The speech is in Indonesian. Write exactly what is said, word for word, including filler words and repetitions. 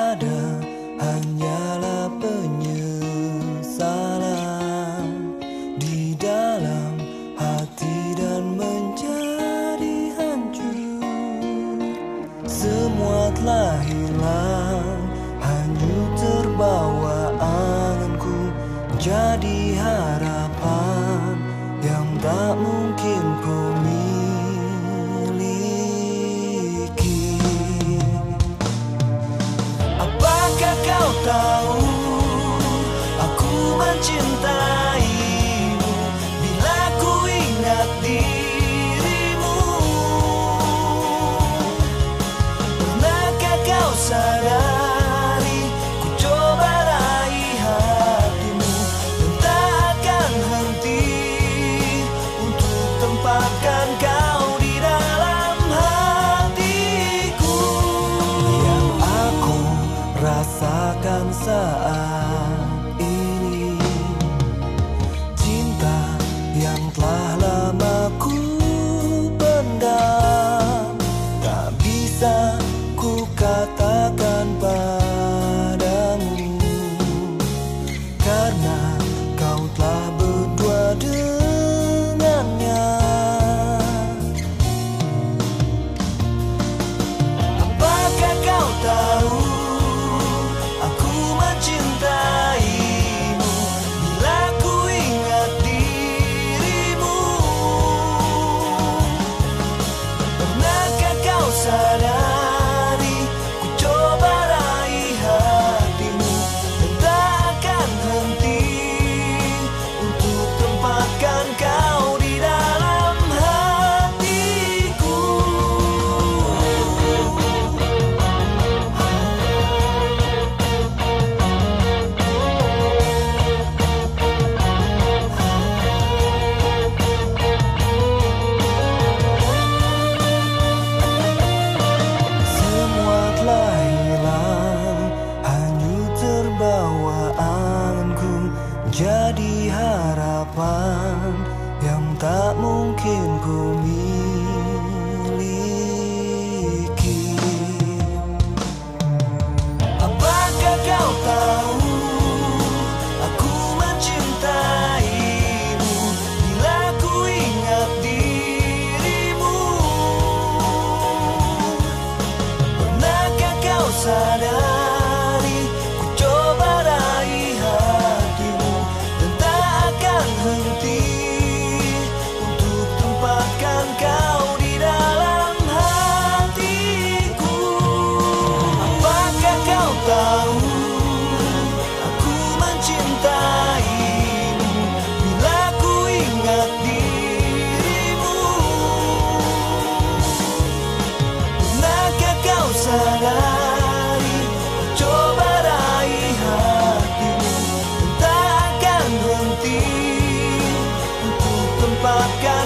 ada hanyalah penyesalan di dalam hati dan menjadi hancur. Semua telah hilang, hanyut terbawa anganku, jadi harapan yang tak mungkin ku miliki. Apakah kau tahu aku mencintaimu bila ku ingat dirimu? Pernahkah kau sadari ku coba raih hatimu dan tak akan henti untuk tempatkan kau di dalam hatiku. Yang aku rasakan saat ini, cinta yang telah lama ku pendam, tak bisa ku katakan padamu, karena kau telah berdua dengannya. Apakah kau tahu aku mencintaimu bila ku ingat dirimu? Pernahkah kau sadari ku coba raih hatimu dan tak akan henti untuk tempatkan kau di dalam hatiku. Semua telah hilang, hanyut terbawa anganku, jadi harapan yang tak mungkin ku miliki. Apakah kau tahu aku mencintaimu bila ku ingat dirimu? Pernahkah kau sadari ku coba raih hatimu dan tak akan henti untuk tempatkan kau di dalam hatiku. Apakah kau tahu aku mencintaimu bila ku ingat dirimu? Pernahkah kau sadari ku coba raih hatimu dan tak akan henti untuk tempatkan